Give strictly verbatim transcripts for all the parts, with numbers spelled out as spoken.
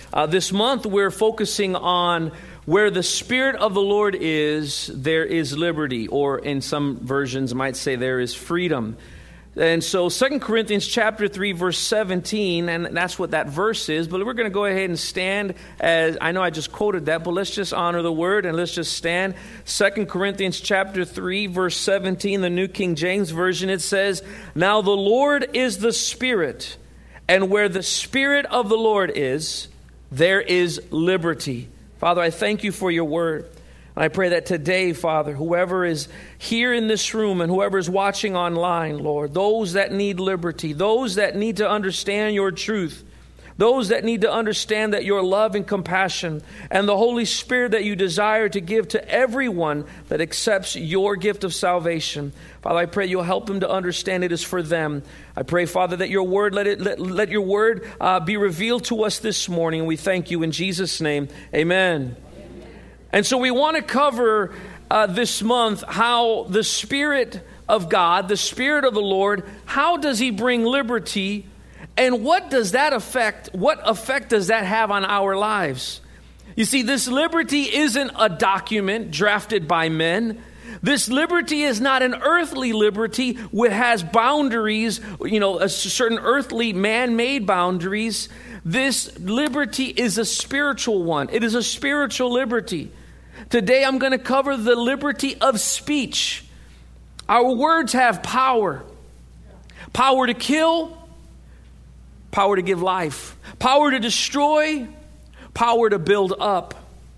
Uh, this month we're focusing on where the Spirit of the Lord is, there is liberty, or in some versions might say there is freedom. And so Second Corinthians chapter three, verse seventeen, and that's what that verse is. But we're going to go ahead and stand as, I know I just quoted that, but let's just honor the word and let's just stand. Second Corinthians chapter three, verse seventeen, the New King James Version, it says, "Now the Lord is the Spirit, and where the Spirit of the Lord is, there is liberty." Father, I thank you for your word. I pray that today, Father, whoever is here in this room and whoever is watching online, Lord, those that need liberty, those that need to understand your truth, those that need to understand that your love and compassion and the Holy Spirit that you desire to give to everyone that accepts your gift of salvation. Father, I pray you'll help them to understand it is for them. I pray, Father, that your word, let it let, let your word uh, be revealed to us this morning. And we thank you in Jesus' name. Amen. And so we want to cover uh, this month how the Spirit of God, the Spirit of the Lord, how does He bring liberty, and what does that affect, what effect does that have on our lives? You see, this liberty isn't a document drafted by men. This liberty is not an earthly liberty which has boundaries, you know, a certain earthly man-made boundaries. This liberty is a spiritual one. It is a spiritual liberty. Today I'm going to cover the liberty of speech. Our words have power. Power to kill, power to give life, power to destroy, power to build up.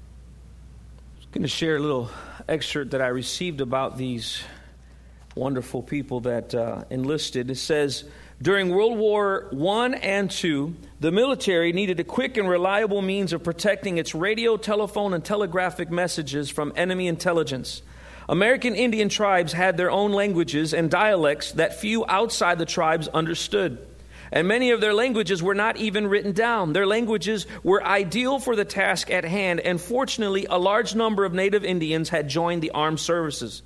I'm going to share a little excerpt that I received about these wonderful people that uh, enlisted. It says, during World War One and Two, the military needed a quick and reliable means of protecting its radio, telephone, and telegraphic messages from enemy intelligence. American Indian tribes had their own languages and dialects that few outside the tribes understood. And many of their languages were not even written down. Their languages were ideal for the task at hand, and fortunately, a large number of native Indians had joined the armed services.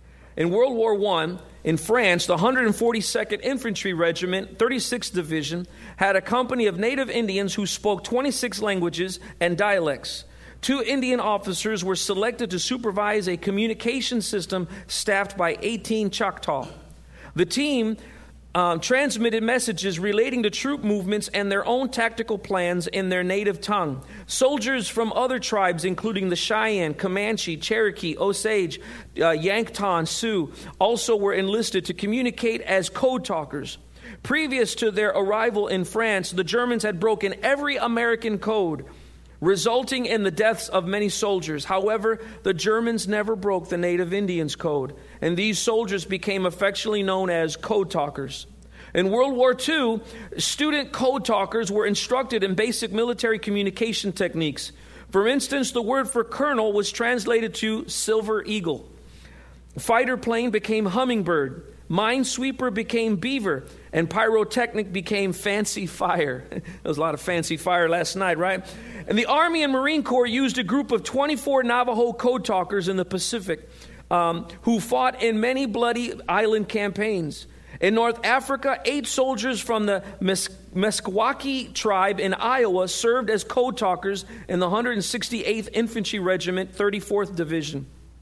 In World War One, in France, the one hundred forty-second Infantry Regiment, thirty-sixth Division, had a company of native Indians who spoke twenty-six languages and dialects. Two Indian officers were selected to supervise a communication system staffed by eighteen Choctaw. The team Um, transmitted messages relating to troop movements and their own tactical plans in their native tongue. Soldiers from other tribes, including the Cheyenne, Comanche, Cherokee, Osage, uh, Yankton, Sioux, also were enlisted to communicate as code talkers. Previous to their arrival in France, the Germans had broken every American code, resulting in the deaths of many soldiers. However, the Germans never broke the native Indians' code, and these soldiers became affectionately known as code talkers. In World War Two, student code talkers were instructed in basic military communication techniques. For instance, the word for colonel was translated to silver eagle. Fighter plane became hummingbird. Minesweeper became beaver, and pyrotechnic became fancy fire. There was a lot of fancy fire last night, right? And the Army and Marine Corps used a group of twenty-four Navajo code talkers in the Pacific um, who fought in many bloody island campaigns. In North Africa, eight soldiers from the Mes- Meskwaki tribe in Iowa served as code talkers in the one hundred sixty-eighth Infantry Regiment, thirty-fourth Division.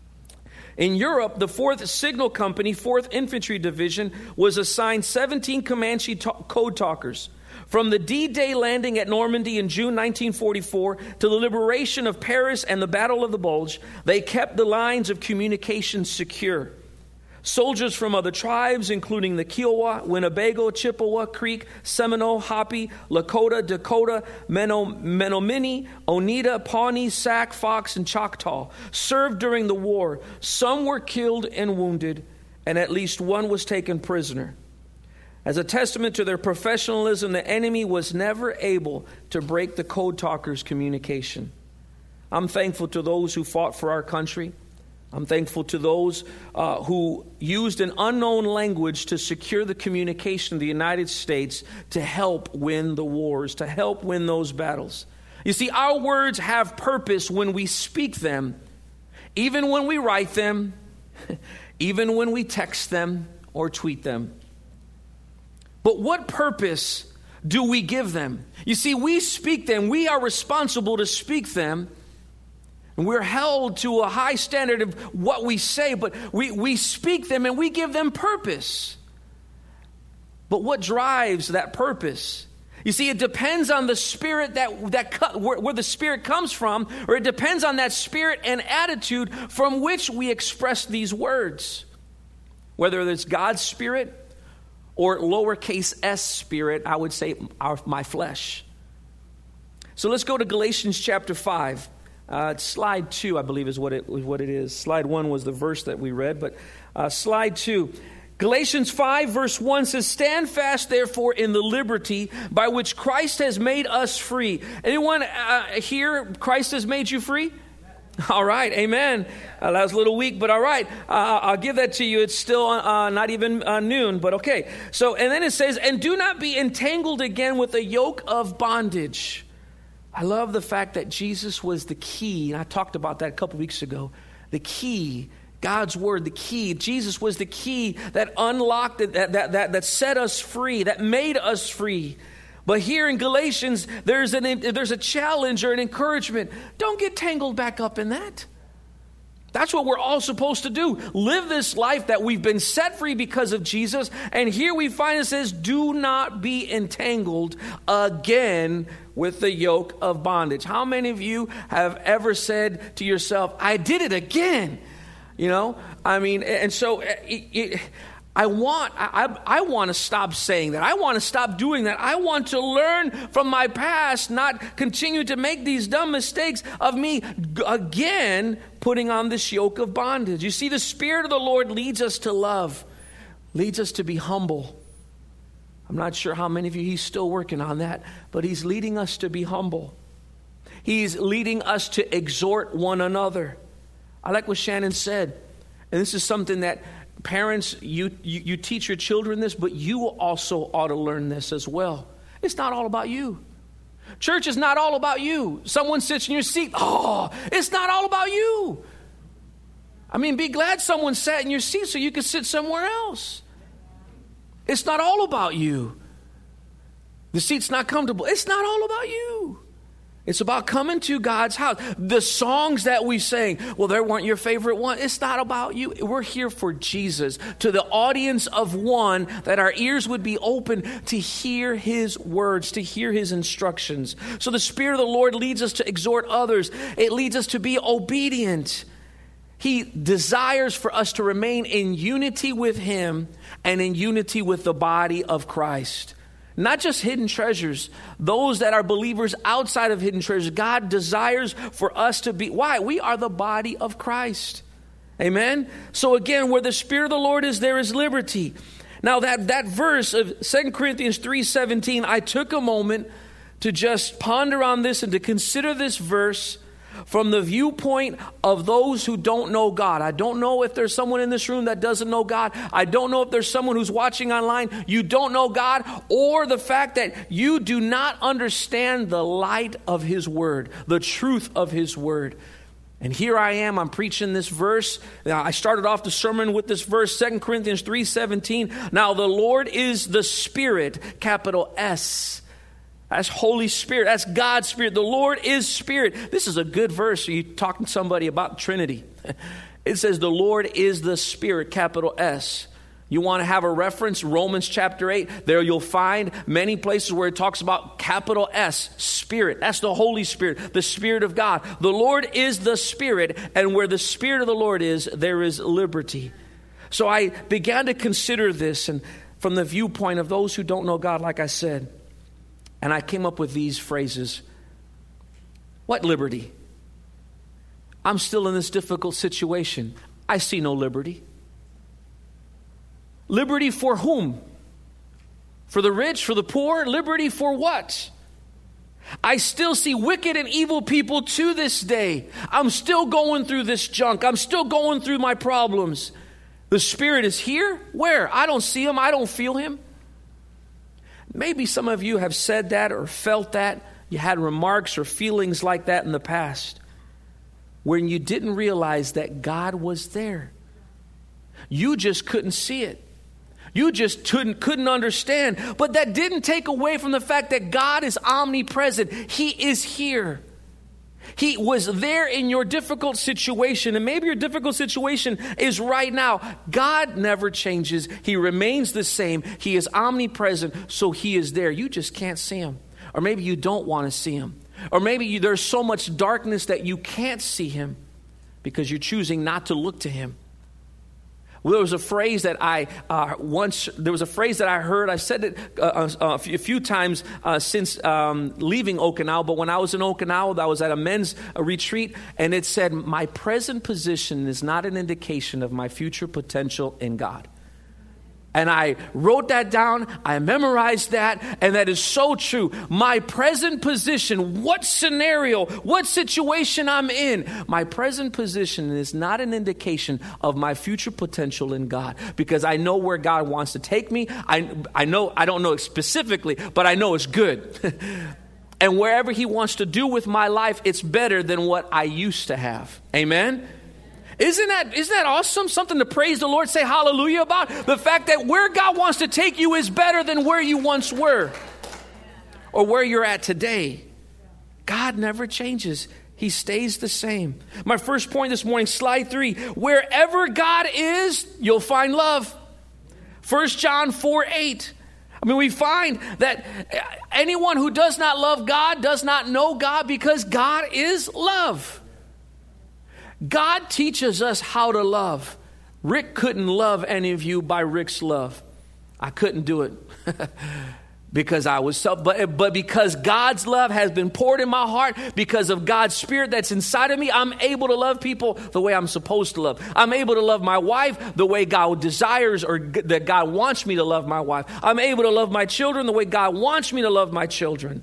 In Europe, the fourth Signal Company, fourth Infantry Division, was assigned seventeen Comanche to- code talkers. From the D-Day landing at Normandy in June nineteen forty-four to the liberation of Paris and the Battle of the Bulge, they kept the lines of communication secure. Soldiers from other tribes, including the Kiowa, Winnebago, Chippewa, Creek, Seminole, Hopi, Lakota, Dakota, Meno- Menominee, Oneida, Pawnee, Sac, Fox, and Choctaw, served during the war. Some were killed and wounded, and at least one was taken prisoner. As a testament to their professionalism, the enemy was never able to break the code talkers' communication. I'm thankful to those who fought for our country. I'm thankful to those uh, who used an unknown language to secure the communication of the United States to help win the wars, to help win those battles. You see, our words have purpose when we speak them, even when we write them, even when we text them or tweet them. But what purpose do we give them? You see, we speak them. We are responsible to speak them. And we're held to a high standard of what we say, but we, we speak them and we give them purpose. But what drives that purpose? You see, it depends on the spirit that, that where, where the spirit comes from, or it depends on that spirit and attitude from which we express these words. Whether it's God's spirit or lowercase s spirit, I would say our, my flesh. So let's go to Galatians chapter five. Uh, slide two, I believe, is what it, what it is. Slide one was the verse that we read, but uh, slide two. Galatians five verse one says, "Stand fast, therefore, in the liberty by which Christ has made us free." Anyone uh, here, Christ has made you free? All right, amen. Uh, that was a little weak, but all right. Uh, I'll give that to you. It's still uh, not even uh, noon, but okay. So, and then it says, "And do not be entangled again with a yoke of bondage." I love the fact that Jesus was the key, and I talked about that a couple weeks ago. The key, God's word, the key. Jesus was the key that unlocked it, that, that, that, that set us free, that made us free. But here in Galatians, there's, an, there's a challenge or an encouragement. Don't get tangled back up in that. That's what we're all supposed to do. Live this life that we've been set free because of Jesus. And here we find it says, do not be entangled again with the yoke of bondage. How many of you have ever said to yourself, I did it again? You know, I mean, and so it, it, I want, I, I want to stop saying that. I want to stop doing that. I want to learn from my past, not continue to make these dumb mistakes of me again putting on this yoke of bondage. You see, the Spirit of the Lord leads us to love, leads us to be humble. I'm not sure how many of you, he's still working on that, but he's leading us to be humble. He's leading us to exhort one another. I like what Shannon said, and this is something that parents, you, you, you teach your children this, but you also ought to learn this as well. It's not all about you. Church is not all about you. Someone sits in your seat. Oh, it's not all about you. I mean, be glad someone sat in your seat so you could sit somewhere else. It's not all about you. The seat's not comfortable. It's not all about you. It's about coming to God's house. The songs that we sing, well, they weren't your favorite one. It's not about you. We're here for Jesus, to the audience of one, that our ears would be open to hear his words, to hear his instructions. So the Spirit of the Lord leads us to exhort others. It leads us to be obedient. He desires for us to remain in unity with him and in unity with the body of Christ. Not just hidden treasures, those that are believers outside of hidden treasures. God desires for us to be, why? We are the body of Christ. Amen? So again, where the Spirit of the Lord is, there is liberty. Now that, that verse of Second Corinthians three seventeen, I took a moment to just ponder on this and to consider this verse from the viewpoint of those who don't know God. I don't know if there's someone in this room that doesn't know God. I don't know if there's someone who's watching online, you don't know God, or the fact that you do not understand the light of his word, the truth of his word. And here I am, I'm preaching this verse. Now, I started off the sermon with this verse, Second Corinthians three seventeen. Now the Lord is the Spirit, capital S. That's Holy Spirit. That's God's Spirit. The Lord is Spirit. This is a good verse. You're talking to somebody about Trinity. It says the Lord is the Spirit, capital S. You want to have a reference? Romans chapter eight. There you'll find many places where it talks about capital S, Spirit. That's the Holy Spirit, the Spirit of God. The Lord is the Spirit, and where the Spirit of the Lord is, there is liberty. So I began to consider this, and from the viewpoint of those who don't know God, like I said, and I came up with these phrases. What liberty? I'm still in this difficult situation. I see no liberty. Liberty for whom? For the rich, for the poor? Liberty for what? I still see wicked and evil people to this day. I'm still going through this junk. I'm still going through my problems. The Spirit is here? Where? I don't see him. I don't feel him. Maybe some of you have said that or felt that. You had remarks or feelings like that in the past when you didn't realize that God was there. You just couldn't see it. You just couldn't, couldn't understand. But that didn't take away from the fact that God is omnipresent. He is here. He was there in your difficult situation, and maybe your difficult situation is right now. God never changes. He remains the same. He is omnipresent, so he is there. You just can't see him. Or maybe you don't want to see him. Or maybe you, there's so much darkness that you can't see him because you're choosing not to look to him. Well, there was a phrase that I uh, once, there was a phrase that I heard. I said it uh, a few times uh, since um, leaving Okinawa. But when I was in Okinawa, I was at a men's uh, retreat. And it said, my present position is not an indication of my future potential in God. And I wrote that down, I memorized that, and that is so true. My present position, what scenario, what situation I'm in, my present position is not an indication of my future potential in God. Because I know where God wants to take me. I, I know, I don't know it specifically, but I know it's good. And wherever he wants to do with my life, it's better than what I used to have. Amen? Isn't that, isn't that awesome? Something to praise the Lord, say hallelujah about? The fact that where God wants to take you is better than where you once were or where you're at today. God never changes. He stays the same. My first point this morning, slide three. Wherever God is, you'll find love. First John four eight. I mean, we find that anyone who does not love God does not know God because God is love. God teaches us how to love. Rick couldn't love any of you by Rick's love. I couldn't do it because I was self, but, but because God's love has been poured in my heart, because of God's spirit that's inside of me, I'm able to love people the way I'm supposed to love. I'm able to love my wife the way God desires or that God wants me to love my wife. I'm able to love my children the way God wants me to love my children.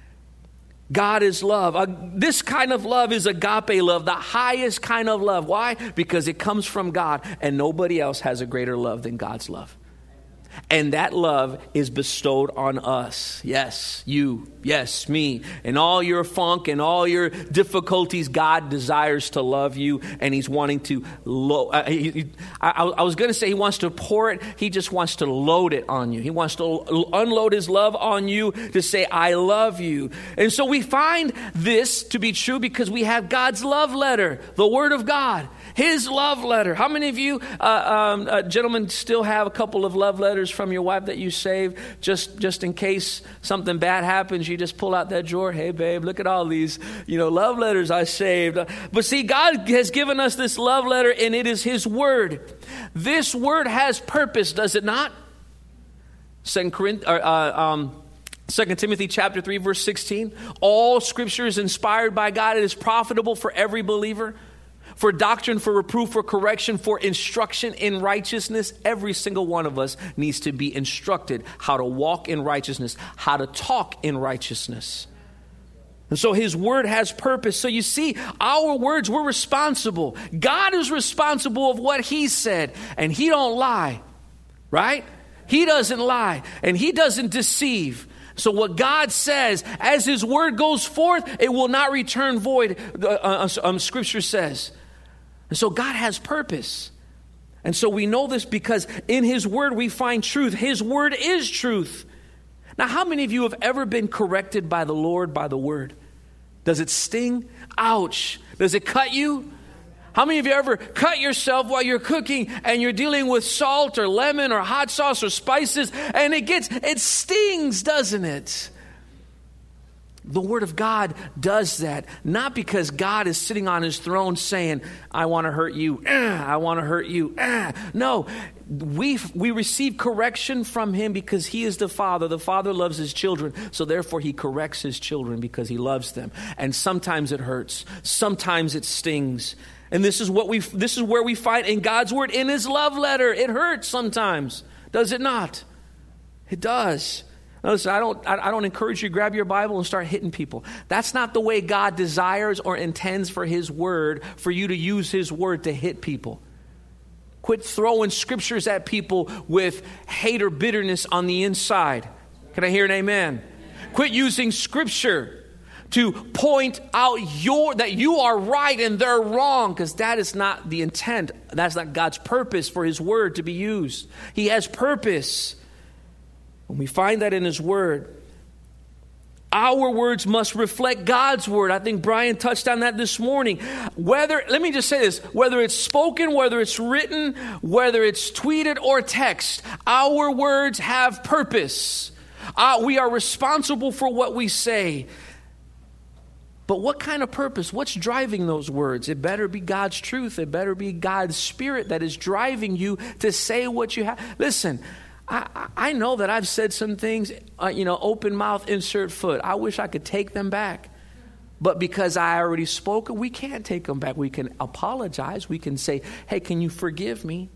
God is love. Uh, this kind of love is agape love, the highest kind of love. Why? Because it comes from God, and nobody else has a greater love than God's love. And that love is bestowed on us. Yes, you. Yes, me. And all your funk and all your difficulties, God desires to love you. And he's wanting to load. Uh, he, he, I, I was going to say he wants to pour it. He just wants to load it on you. He wants to unload his love on you to say, I love you. And so we find this to be true because we have God's love letter, the Word of God. His love letter. How many of you, uh, um, uh, gentlemen, still have a couple of love letters from your wife that you saved just, just in case something bad happens? You just pull out that drawer. Hey, babe, look at all these, you know, love letters I saved. But see, God has given us this love letter, and it is His Word. This Word has purpose, does it not? Second Corinthians, uh, um, Second Timothy chapter three, verse sixteen. All Scripture is inspired by God. It is profitable for every believer. For doctrine, for reproof, for correction, for instruction in righteousness. Every single one of us needs to be instructed how to walk in righteousness, how to talk in righteousness. And so His Word has purpose. So you see, our words, we're responsible. God is responsible of what He said, and He don't lie, right? He doesn't lie, and He doesn't deceive. So what God says, as His Word goes forth, it will not return void, uh, um, Scripture says. And so God has purpose. And so we know this because in His Word we find truth. His Word is truth. Now, how many of you have ever been corrected by the Lord by the Word? Does it sting? Ouch. Does it cut you? How many of you ever cut yourself while you're cooking and you're dealing with salt or lemon or hot sauce or spices and it gets, it stings, doesn't it? The Word of God does that, not because God is sitting on His throne saying, I want to hurt you, ah, I want to hurt you. Ah. No, we we receive correction from Him because He is the Father. The Father loves His children, so therefore He corrects His children because He loves them. And sometimes it hurts, sometimes it stings. And this is what we this is where we find in God's Word, in His love letter. It hurts sometimes, does it not? It does. Now listen, I don't I don't encourage you to grab your Bible and start hitting people. That's not the way God desires or intends for His Word, for you to use His Word to hit people. Quit throwing scriptures at people with hate or bitterness on the inside. Can I hear an amen? Quit using Scripture to point out your that you are right and they're wrong, because that is not the intent. That's not God's purpose for his word to be used. He has purpose. When we find that in his word, our words must reflect God's word. I think Brian touched on that this morning. Whether, let me just say this, whether it's spoken, whether it's written, whether it's tweeted or text, our words have purpose. Uh, we are responsible for what we say. But what kind of purpose? What's driving those words? It better be God's truth. It better be God's Spirit that is driving you to say what you have. Listen, I, I know that I've said some things, uh, you know, open mouth, insert foot. I wish I could take them back. But because I already spoke, we can't take them back. We can apologize. We can say, hey, can you forgive me?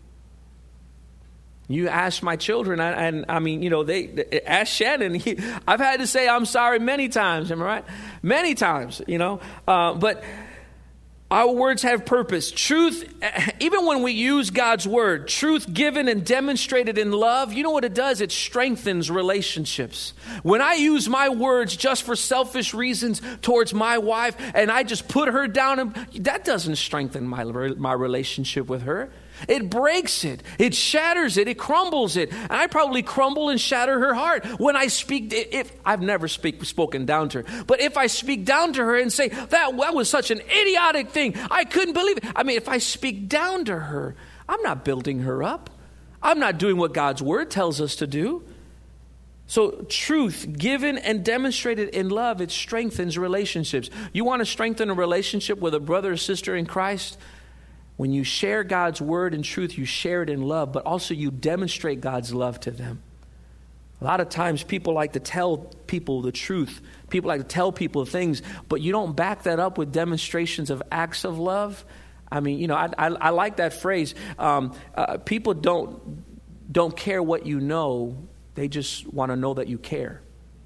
You ask my children, and, and I mean, you know, they, they ask Shannon. He, I've had to say I'm sorry many times. Am I right? Many times, you know. Uh, but our words have purpose. Truth, even when we use God's word, truth given and demonstrated in love, you know what it does? It strengthens relationships. When I use my words just for selfish reasons towards my wife, and I just put her down, and that doesn't strengthen my, my relationship with her. It breaks it. It shatters it. It crumbles it. And I probably crumble and shatter her heart when I speak. If I've never speak, spoken down to her, but if I speak down to her and say, that, that was such an idiotic thing, I couldn't believe it. I mean, if I speak down to her, I'm not building her up. I'm not doing what God's word tells us to do. So truth given and demonstrated in love, it strengthens relationships. You want to strengthen a relationship with a brother or sister in Christ? When you share God's word and truth, you share it in love, but also you demonstrate God's love to them. A lot of times people like to tell people the truth. People like to tell people things, but you don't back that up with demonstrations of acts of love. I mean, you know, I, I, I like that phrase. Um, uh, people don't, don't care what you know. They just want to know that you care.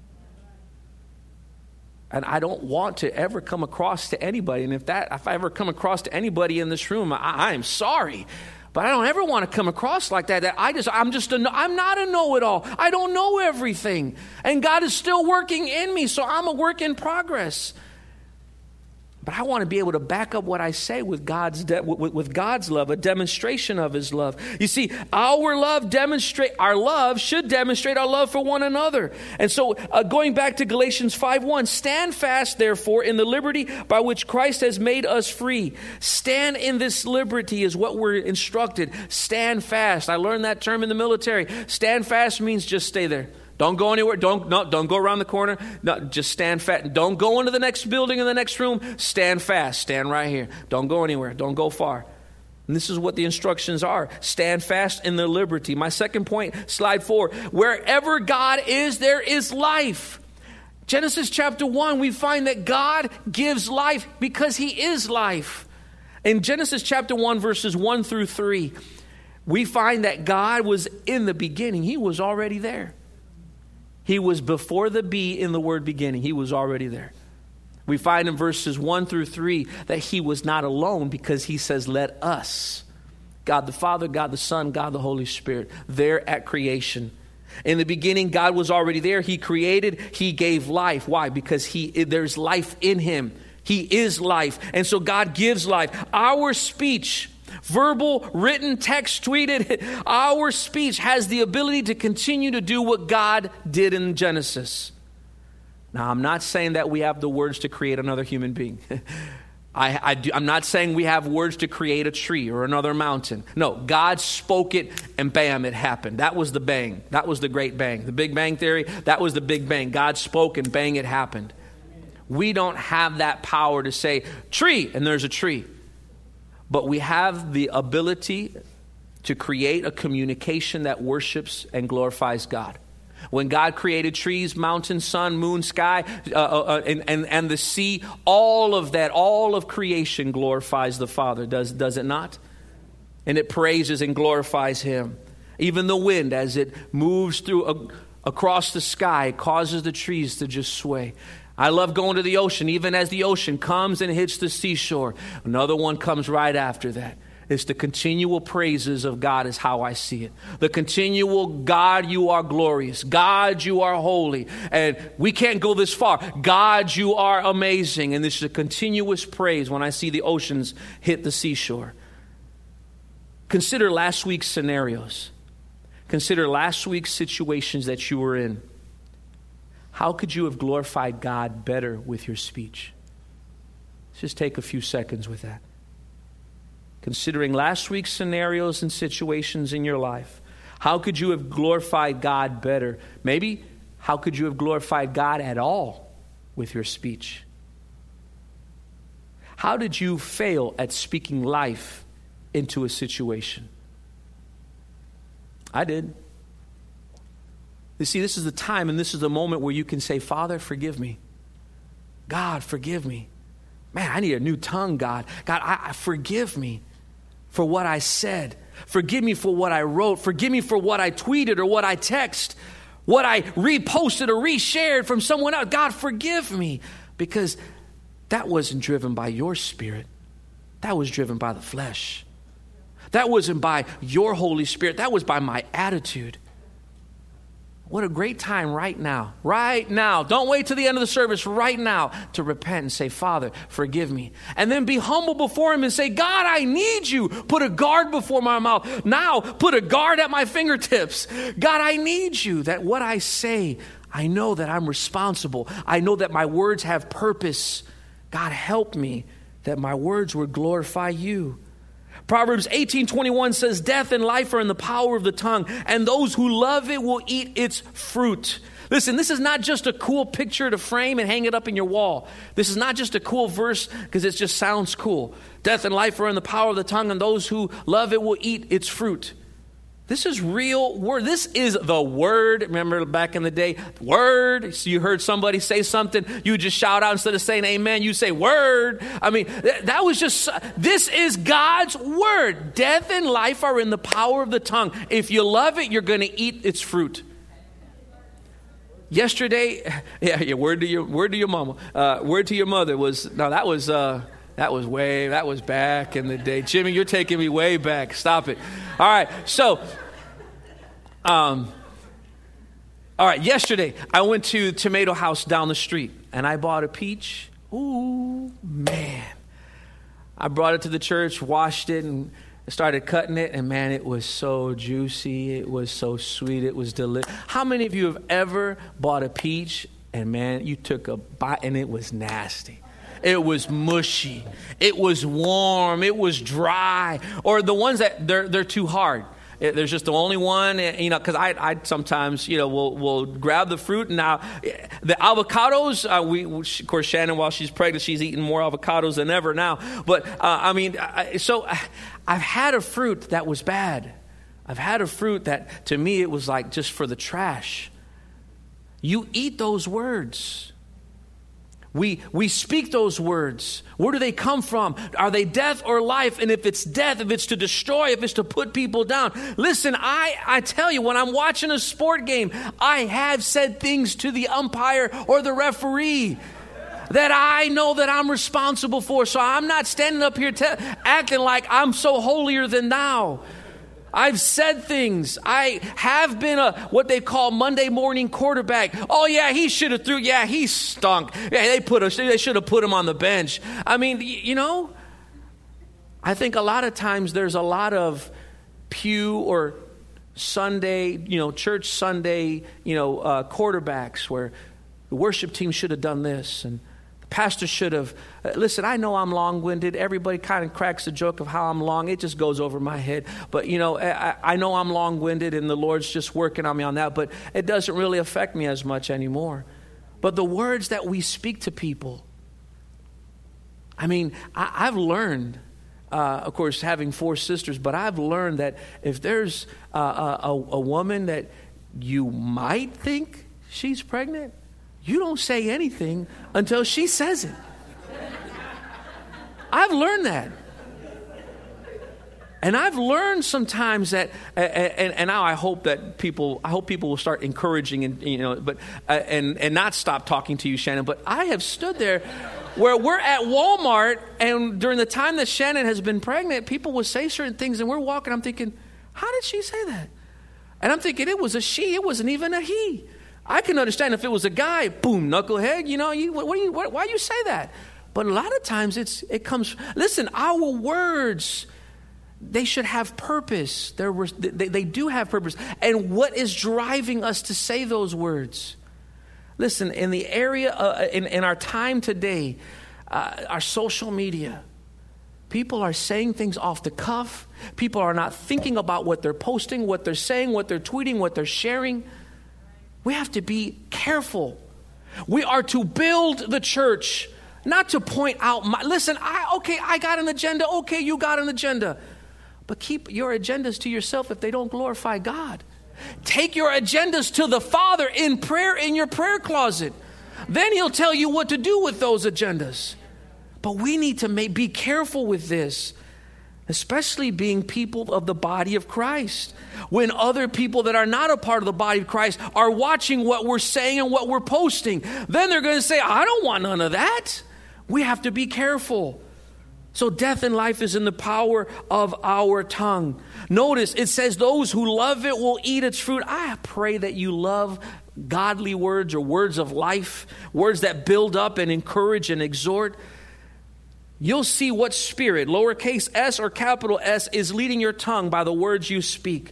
And I don't want to ever come across to anybody. And if that, if I ever come across to anybody in this room, I, I am sorry. But I don't ever want to come across like that. That I just, I'm just, a, I'm not a know-it-all. I don't know everything. And God is still working in me. So I'm a work in progress. But I want to be able to back up what I say with God's de- with, with God's love, a demonstration of his love. You see, our love demonstrate our love should demonstrate our love for one another. And so uh, going back to Galatians five one, stand fast, therefore, in the liberty by which Christ has made us free. Stand in this liberty is what we're instructed. Stand fast. I learned that term in the military. Stand fast means just stay there. Don't go anywhere. Don't no, don't go around the corner. No, just stand fast. Don't go into the next building in the next room. Stand fast. Stand right here. Don't go anywhere. Don't go far. And this is what the instructions are. Stand fast in the liberty. My second point, slide four. Wherever God is, there is life. Genesis chapter one, we find that God gives life because he is life. In Genesis chapter one, verses one through three, we find that God was in the beginning. He was already there. He was before the be in the word beginning. He was already there. We find in verses one through three that he was not alone because he says, let us. God the Father, God the Son, God the Holy Spirit, there at creation. In the beginning, God was already there. He created, he gave life. Why? Because he there's life in him. He is life. And so God gives life. Our speech, verbal, written, text, tweeted, our speech has the ability to continue to do what God did in Genesis. Now, I'm not saying that we have the words to create another human being. I, I do, I'm not saying we have words to create a tree or another mountain. No, God spoke it and bam, it happened. That was the bang. That was the great bang. The Big Bang Theory, that was the big bang. God spoke and bang, it happened. We don't have that power to say tree and there's a tree. But we have the ability to create a communication that worships and glorifies God. When God created trees, mountains, sun, moon, sky, uh, uh, and, and, and the sea, all of that, all of creation glorifies the Father, does, does it not? And it praises and glorifies him. Even the wind, as it moves through uh, across the sky, causes the trees to just sway. I love going to the ocean, even as the ocean comes and hits the seashore. Another one comes right after that. It's the continual praises of God is how I see it. The continual, God, you are glorious. God, you are holy. And we can't go this far. God, you are amazing. And this is a continuous praise when I see the oceans hit the seashore. Consider last week's scenarios. Consider last week's situations that you were in. How could you have glorified God better with your speech? Let's just take a few seconds with that. Considering last week's scenarios and situations in your life, how could you have glorified God better? Maybe, how could you have glorified God at all with your speech? How did you fail at speaking life into a situation? I did. You see, this is the time and this is the moment where you can say, Father, forgive me. God, forgive me. Man, I need a new tongue, God. God, I, I forgive me for what I said. Forgive me for what I wrote. Forgive me for what I tweeted or what I text, what I reposted or reshared from someone else. God, forgive me, because that wasn't driven by your spirit. That was driven by the flesh. That wasn't by your Holy Spirit. That was by my attitude. What a great time right now, right now. Don't wait till the end of the service, right now, to repent and say, Father, forgive me. And then be humble before him and say, God, I need you. Put a guard before my mouth. Now put a guard at my fingertips. God, I need you, that what I say, I know that I'm responsible. I know that my words have purpose. God, help me that my words would glorify you. Proverbs eighteen twenty-one says, death and life are in the power of the tongue, and those who love it will eat its fruit. Listen, this is not just a cool picture to frame and hang it up in your wall. This is not just a cool verse because it just sounds cool. Death and life are in the power of the tongue, and those who love it will eat its fruit. This is real word. This is the word. Remember back in the day, word. So you heard somebody say something, you just shout out instead of saying amen, you say word. I mean, that was just, this is God's word. Death and life are in the power of the tongue. If you love it, you're going to eat its fruit. Yesterday, yeah, yeah, word to your, word to your mama, uh, word to your mother was, no, that was, uh, That was way, that was back in the day. Jimmy, you're taking me way back. Stop it. All right, so, um, all right, yesterday I went to Tomato House down the street and I bought a peach. Ooh, man. I brought it to the church, washed it, and started cutting it, and man, it was so juicy. It was so sweet. It was delicious. How many of you have ever bought a peach and man, you took a bite and it was nasty? It was mushy. It was warm. It was dry. Or the ones that they're they're too hard. It, there's just the only one, you know, because I I sometimes, you know, will will grab the fruit. And now the avocados, uh, we of course Shannon, while she's pregnant, she's eating more avocados than ever now. But uh, I mean, I, so I've had a fruit that was bad. I've had a fruit that to me it was like just for the trash. You eat those words. We we speak those words. Where do they come from? Are they death or life? And if it's death, if it's to destroy, if it's to put people down. Listen, I, I tell you, when I'm watching a sport game, I have said things to the umpire or the referee that I know that I'm responsible for. So I'm not standing up here te- acting like I'm so holier than thou. I've said things. I have been a what they call Monday morning quarterback. Oh yeah, he should have threw. Yeah, he stunk. Yeah, they put a, they should have put him on the bench. I mean, you know, I think a lot of times there's a lot of pew or Sunday, you know, church Sunday, you know, uh, quarterbacks where the worship team should have done this and the pastor should have. Uh, listen, I know I'm long-winded. Everybody kind of cracks a joke of how I'm long. It just goes over my head. But, you know, I, I know I'm long-winded and the Lord's just working on me on that. But it doesn't really affect me as much anymore. But the words that we speak to people, I mean, I, I've learned, uh, of course, having four sisters, but I've learned that if there's uh, a, a woman that you might think she's pregnant, you don't say anything until she says it. I've learned that. And I've learned sometimes that, and, and now I hope that people, I hope people will start encouraging and, you know, but, uh, and, and not stop talking to you, Shannon, but I have stood there where we're at Walmart, and during the time that Shannon has been pregnant, people will say certain things, and we're walking, I'm thinking, how did she say that? And I'm thinking it was a she, it wasn't even a he. I can understand if it was a guy, boom, knucklehead, you know, you, what, what do you, what, why you say that? But a lot of times it's it comes, listen, our words, they should have purpose. There were, they, they do have purpose. And what is driving us to say those words? Listen, in the area, uh, in, in our time today, uh, our social media, people are saying things off the cuff. People are not thinking about what they're posting, what they're saying, what they're tweeting, what they're sharing. We have to be careful. We are to build the church, not to point out, my, listen, I, okay, I got an agenda. Okay, you got an agenda. But keep your agendas to yourself if they don't glorify God. Take your agendas to the Father in prayer in your prayer closet. Then He'll tell you what to do with those agendas. But we need to make, be careful with this, especially being people of the body of Christ. When other people that are not a part of the body of Christ are watching what we're saying and what we're posting, then they're going to say, I don't want none of that. We have to be careful. So death and life is in the power of our tongue. Notice it says those who love it will eat its fruit. I pray that you love godly words or words of life, words that build up and encourage and exhort. You'll see what spirit, lowercase s or capital S, is leading your tongue by the words you speak.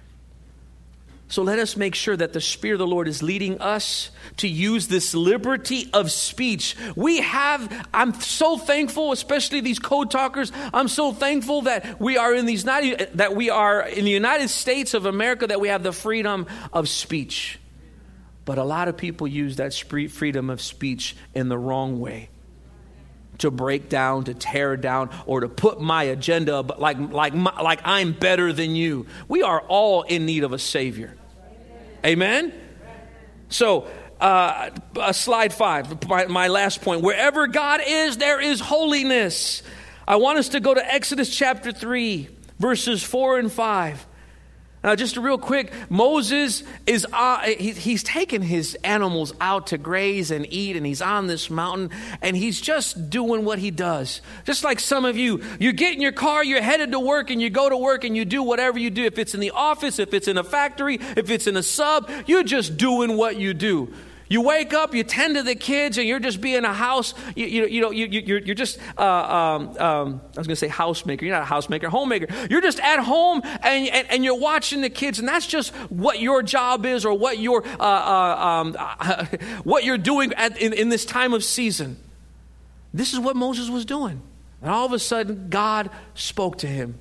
So let us make sure that the Spirit of the Lord is leading us to use this liberty of speech. We have, I'm so thankful, especially these code talkers, I'm so thankful that we are in these that we are in the United States of America, that we have the freedom of speech. But a lot of people use that freedom of speech in the wrong way. To break down, to tear down, or to put my agenda like like my, like I'm better than you. We are all in need of a Savior. Amen? So, uh, uh, slide five, my, my last point. Wherever God is, there is holiness. I want us to go to Exodus chapter three, verses four and five. Now, just real quick, Moses is, uh, he, he's taken his animals out to graze and eat, and he's on this mountain, and he's just doing what he does. Just like some of you, you get in your car, you're headed to work, and you go to work, and you do whatever you do. If it's in the office, if it's in a factory, if it's in a sub, you're just doing what you do. You wake up, you tend to the kids, and you're just being a house, you, you, you know, you, you, you're, you're just, uh, um, um, I was going to say housemaker. You're not a housemaker, homemaker. You're just at home, and, and, and you're watching the kids, and that's just what your job is, or what you're, uh, uh, um, uh, what you're doing at, in, in this time of season. This is what Moses was doing. And all of a sudden, God spoke to him.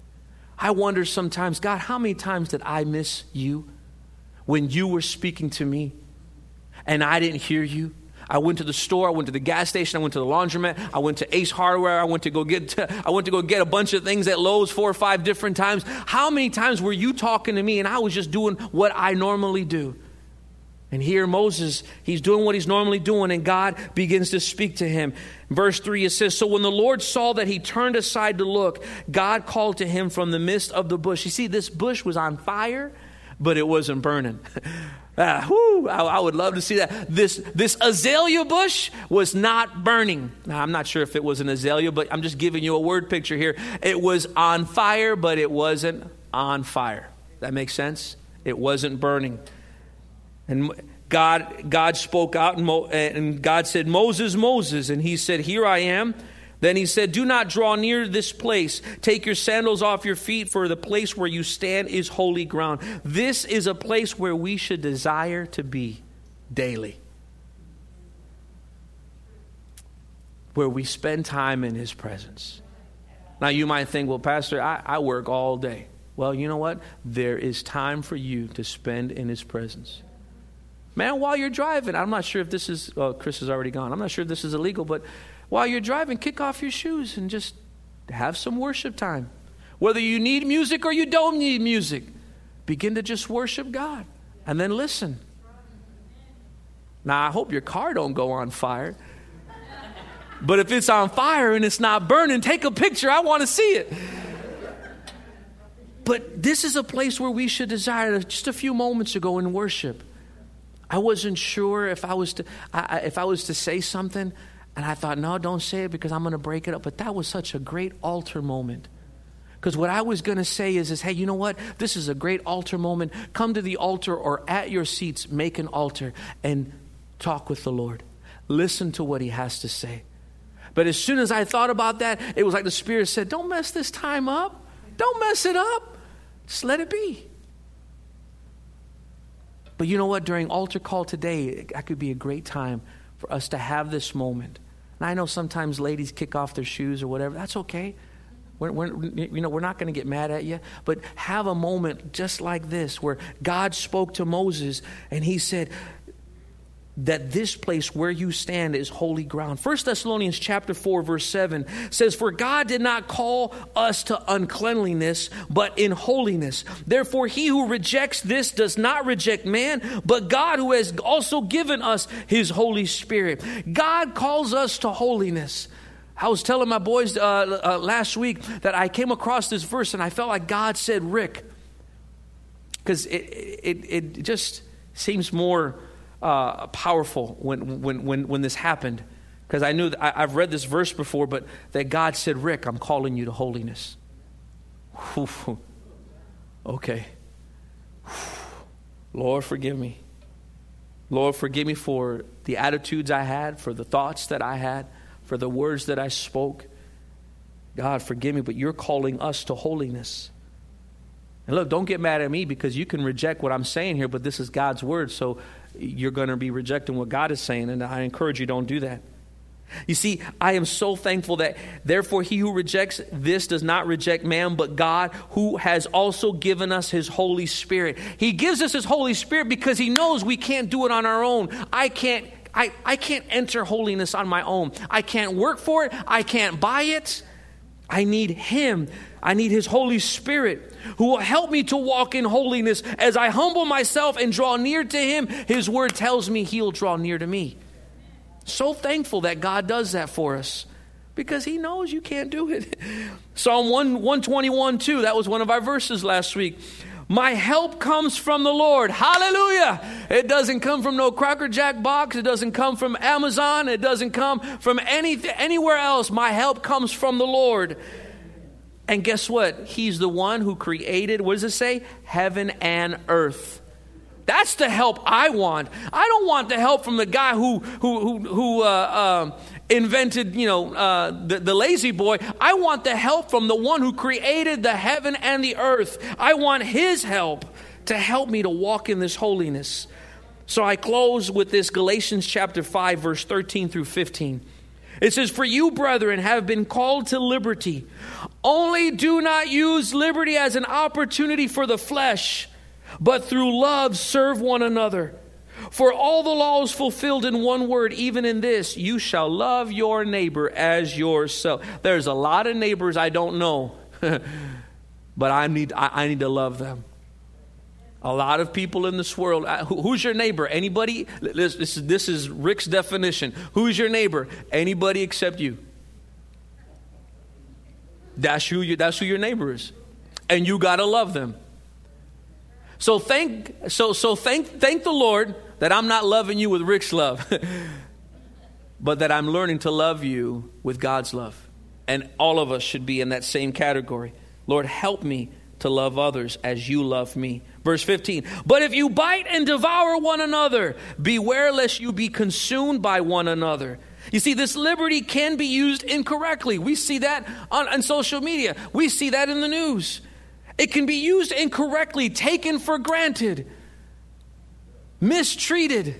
I wonder sometimes, God, how many times did I miss you when you were speaking to me? And I didn't hear you. I went to the store. I went to the gas station. I went to the laundromat. I went to Ace Hardware. I went to go get. To, I went to go get a bunch of things at Lowe's four or five different times. How many times were you talking to me and I was just doing what I normally do? And here Moses, he's doing what he's normally doing, and God begins to speak to him. Verse three, it says, so when the Lord saw that he turned aside to look, God called to him from the midst of the bush. You see, this bush was on fire, but it wasn't burning. Ah, whoo, I, I would love to see that. This this azalea bush was not burning. Now, I'm not sure if it was an azalea, but I'm just giving you a word picture here. It was on fire, but it wasn't on fire. That makes sense? It wasn't burning. And God God spoke out, and, Mo, and God said, Moses, Moses. And he said, here I am. Then he said, do not draw near this place. Take your sandals off your feet, for the place where you stand is holy ground. This is a place where we should desire to be daily. Where we spend time in his presence. Now you might think, well, Pastor, I, I work all day. Well, you know what? There is time for you to spend in his presence. Man, while you're driving, I'm not sure if this is, oh, Chris is already gone. I'm not sure if this is illegal, but while you're driving, kick off your shoes and just have some worship time. Whether you need music or you don't need music, begin to just worship God and then listen. Now, I hope your car don't go on fire. But if it's on fire and it's not burning, take a picture. I want to see it. But this is a place where we should desire just a few moments ago in worship. I wasn't sure if I was to I, if I was to say something. And I thought, no, don't say it because I'm going to break it up. But that was such a great altar moment. Because what I was going to say is, is, hey, you know what? This is a great altar moment. Come to the altar or at your seats, make an altar and talk with the Lord. Listen to what he has to say. But as soon as I thought about that, it was like the Spirit said, don't mess this time up. Don't mess it up. Just let it be. But you know what? During altar call today, that could be a great time for us to have this moment. And I know sometimes ladies kick off their shoes or whatever. That's okay. We're, we're, you know, we're not going to get mad at you. But have a moment just like this where God spoke to Moses and he said that this place where you stand is holy ground. First Thessalonians chapter four verse seven says, for God did not call us to uncleanliness, but in holiness. Therefore he who rejects this does not reject man, but God who has also given us his Holy Spirit. God calls us to holiness. I was telling my boys uh, uh, last week that I came across this verse and I felt like God said, Rick, because it, it, it just seems more uh, powerful when, when, when, when this happened. Because I knew that I, I've read this verse before, but that God said, Rick, I'm calling you to holiness. Okay. Lord, forgive me. Lord, forgive me for the attitudes I had, for the thoughts that I had, for the words that I spoke. God, forgive me, but you're calling us to holiness. And look, don't get mad at me because you can reject what I'm saying here, but this is God's word, so you're going to be rejecting what God is saying, and I encourage you, don't do that. You see, I am so thankful that therefore he who rejects this does not reject man, but God who has also given us his Holy Spirit. He gives us his Holy Spirit because he knows we can't do it on our own. I can't I, I can't enter holiness on my own. I can't work for it. I can't buy it. I need him. I need his Holy Spirit who will help me to walk in holiness. As I humble myself and draw near to him, his word tells me he'll draw near to me. So thankful that God does that for us because he knows you can't do it. Psalm one twenty-one two, that was one of our verses last week. My help comes from the Lord. Hallelujah. It doesn't come from no Cracker Jack box. It doesn't come from Amazon. It doesn't come from any, anywhere else. My help comes from the Lord. And guess what? He's the one who created, what does it say? Heaven and earth. That's the help I want. I don't want the help from the guy who who who, who uh, uh, invented, you know, uh, the, the lazy boy. I want the help from the one who created the heaven and the earth. I want his help to help me to walk in this holiness. So I close with this Galatians chapter five, verse thirteen through fifteen. It says, for you, brethren, have been called to liberty. Only do not use liberty as an opportunity for the flesh, but through love serve one another. For all the law is fulfilled in one word, even in this, you shall love your neighbor as yourself. There's a lot of neighbors I don't know, but I need I, I need to love them. A lot of people in this world. Who, who's your neighbor? Anybody? This, this, is, this is Rick's definition. Who's your neighbor? Anybody except you. That's who you, that's who your neighbor is, and you got to love them. So thank so so thank thank the Lord that I'm not loving you with Rick's love, but that I'm learning to love you with God's love. And all of us should be in that same category. Lord, help me to love others as you love me. Verse fifteen, but if you bite and devour one another, beware lest you be consumed by one another. You see, this liberty can be used incorrectly. We see that on, on social media. We see that in the news. It can be used incorrectly, taken for granted, mistreated.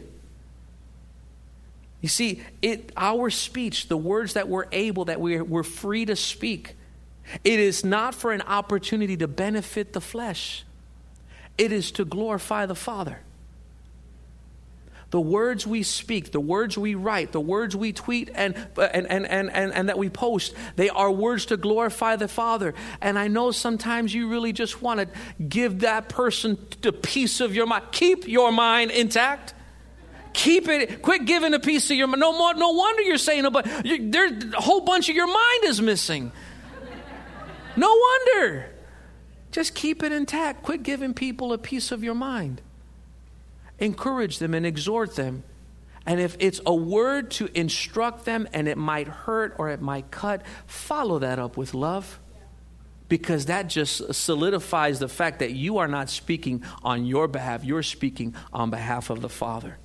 You see, it our speech, the words that we're able, that we're, we're free to speak, it is not for an opportunity to benefit the flesh. It is to glorify the Father. The words we speak, the words we write, the words we tweet and, and, and, and, and, and that we post, they are words to glorify the Father. And I know sometimes you really just want to give that person the piece of your mind. Keep your mind intact. Keep it. Quit giving a piece of your mind. No more. No wonder you're saying no, but you, there, a whole bunch of your mind is missing. No wonder. Just keep it intact. Quit giving people a piece of your mind. Encourage them and exhort them And if it's a word to instruct them and it might hurt or it might cut, follow that up with love. Because that just solidifies the fact that you are not speaking on your behalf. You're speaking on behalf of the Father.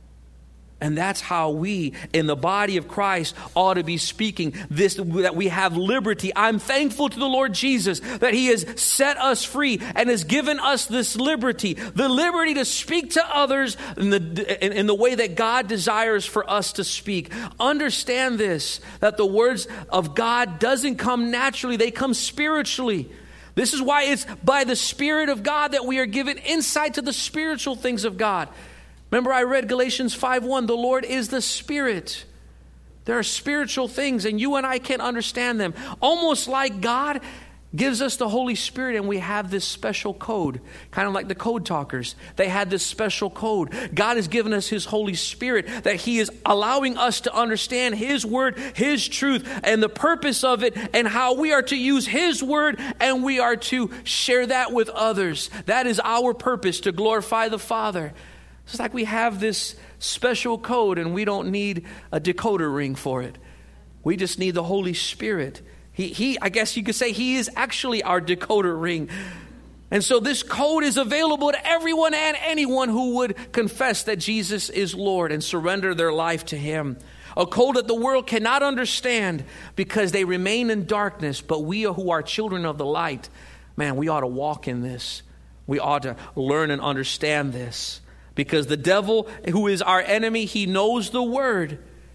And that's how we, in the body of Christ, ought to be speaking this, that we have liberty. I'm thankful to the Lord Jesus that He has set us free and has given us this liberty. The liberty to speak to others in the, in, in the way that God desires for us to speak. Understand this, that the words of God doesn't come naturally. They come spiritually. This is why it's by the Spirit of God that we are given insight to the spiritual things of God. Remember, I read Galatians five one. The Lord is the Spirit. There are spiritual things, and you and I can't understand them. Almost like God gives us the Holy Spirit, and we have this special code. Kind of like the code talkers. They had this special code. God has given us His Holy Spirit, that He is allowing us to understand His Word, His truth, and the purpose of it, and how we are to use His Word, and we are to share that with others. That is our purpose, to glorify the Father. It's like we have this special code and we don't need a decoder ring for it. We just need the Holy Spirit. He, he, I guess you could say He is actually our decoder ring. And so this code is available to everyone and anyone who would confess that Jesus is Lord and surrender their life to Him. A code that the world cannot understand because they remain in darkness. But we who are children of the light, man, we ought to walk in this. We ought to learn and understand this. Because the devil, who is our enemy, he knows the word,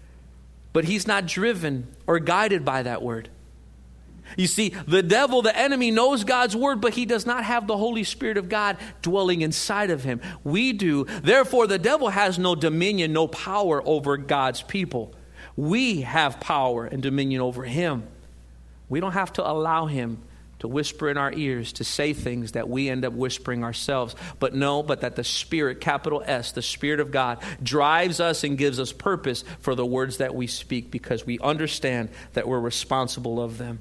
but he's not driven or guided by that word. You see, the devil, the enemy, knows God's word, but he does not have the Holy Spirit of God dwelling inside of him. We do. Therefore, the devil has no dominion, no power over God's people. We have power and dominion over him. We don't have to allow him to whisper in our ears, to say things that we end up whispering ourselves. But no, but that the Spirit, capital S, the Spirit of God, drives us and gives us purpose for the words that we speak, because we understand that we're responsible of them.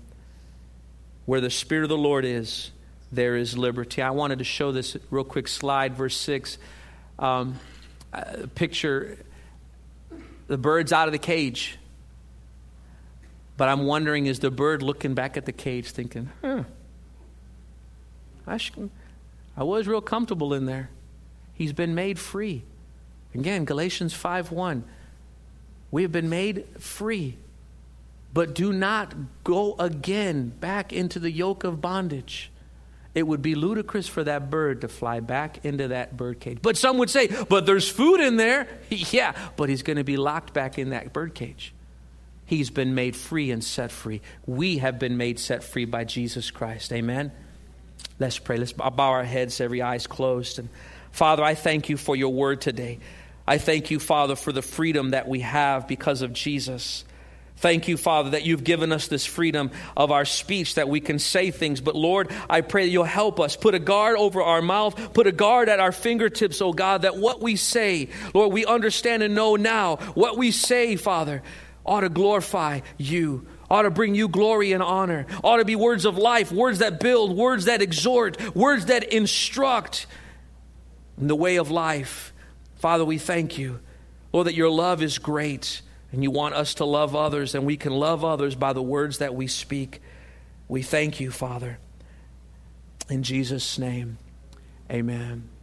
Where the Spirit of the Lord is, there is liberty. I wanted to show this real quick slide, verse six. Um, uh, picture the bird's out of the cage. But I'm wondering, is the bird looking back at the cage thinking, huh, I, should, I was real comfortable in there. He's been made free. Again, Galatians five one. We have been made free. But do not go again back into the yoke of bondage. It would be ludicrous for that bird to fly back into that bird cage. But some would say, but there's food in there. Yeah, but he's going to be locked back in that bird cage. He's been made free and set free. We have been made set free by Jesus Christ. Amen. Let's pray. Let's bow our heads, every eye's closed. And Father, I thank you for your word today. I thank you, Father, for the freedom that we have because of Jesus. Thank you, Father, that you've given us this freedom of our speech, that we can say things. But Lord, I pray that you'll help us. Put a guard over our mouth. Put a guard at our fingertips, oh God, that what we say, Lord, we understand and know now. What we say, Father, ought to glorify you, ought to bring you glory and honor, ought to be words of life, words that build, words that exhort, words that instruct in the way of life. Father, we thank you, Lord, that your love is great and you want us to love others, and we can love others by the words that we speak. We thank you, Father. In Jesus' name, amen.